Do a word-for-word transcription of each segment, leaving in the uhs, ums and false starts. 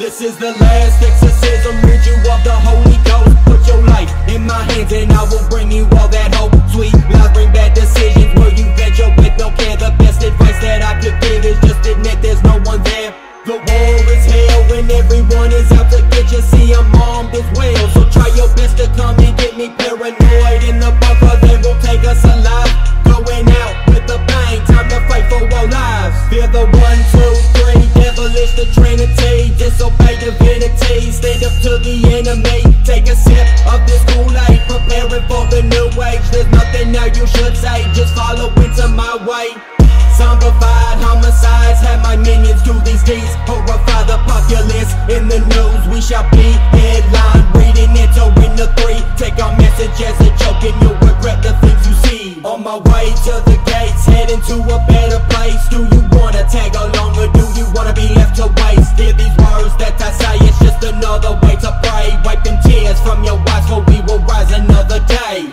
This is the last exorcism, rid you of the Holy Ghost. Put your life in my hands and I will bring you all that hope. Sweet lies bring bad decisions, where you venture with no care. The best advice that I could give is just admit there's no one there. The war is hell when everyone is out to get you. See, I'm armed as well, so try your best to come and get me. Paranoid in the bunker, they will take us alive. Going out with a bang, time to fight for our lives. Fear the one, two, three, devilish the Trinity. Disobey divinity, stand up to the enemy. Take a sip of this Kool-Aid, preparing for the new age. There's nothing now you should say, just follow into my way. Zombified homicides, have my minions do these deeds. Horrify the populace, in the news we shall be headline reading, entering the three. Take our message as a joke and you'll regret the things you see. On my way to the gates, heading to a better place. Do you wanna tag along or do you wanna be left to waste? Hear these words that I say, it's just another way to pray. Wipe them tears from your eyes for we will rise another day.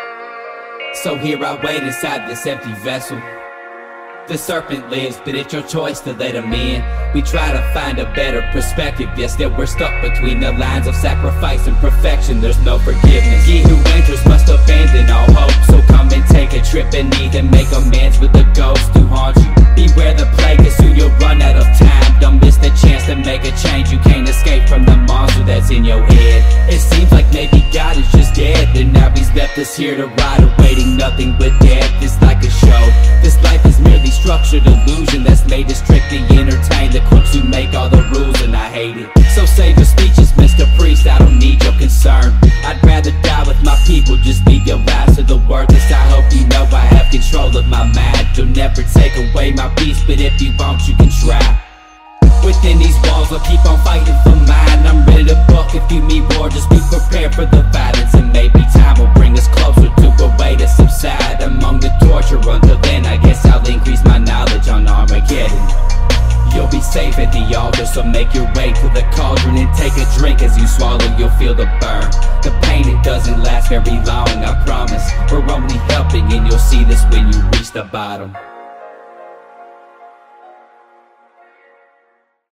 So here I wait inside this empty vessel. The serpent lives, but it's your choice to let him in. We try to find a better perspective, yes, that we're stuck between the lines of sacrifice and perfection. There's no forgiveness. He who enters must abandon all hope. So come and take a trip and even make amends with the ghost who haunts you. Beware the plague, cause soon you'll run out of time. Don't miss the chance to make a change. You can't escape from the monster that's in your head. It seems like maybe God is just dead, and now he's left us here to ride, awaiting nothing but death. It's like a show. This life is merely structured illusion that's made to strictly entertain the crooks who make all the rules, and I hate it. So save your speeches, Mister Priest, I don't need your concern. I'd rather die with my people, just leave your lives to the worthless. I hope you know I have control of my mind. You'll never take away my peace, but if you won't, you can try. Within these walls, I'll keep on fighting for mine. I'm ready to buck if you meet war, just be prepared for the violence. And maybe time will bring us closer to a way to subside among the torture. Until then, I guess I'll increase my knowledge on Armageddon. You'll be safe at the altar, so make your way to the cauldron and take a drink. As you swallow, you'll feel the burn. The pain, it doesn't last very long, I promise. We're only helping, and you'll see this when you reach the bottom.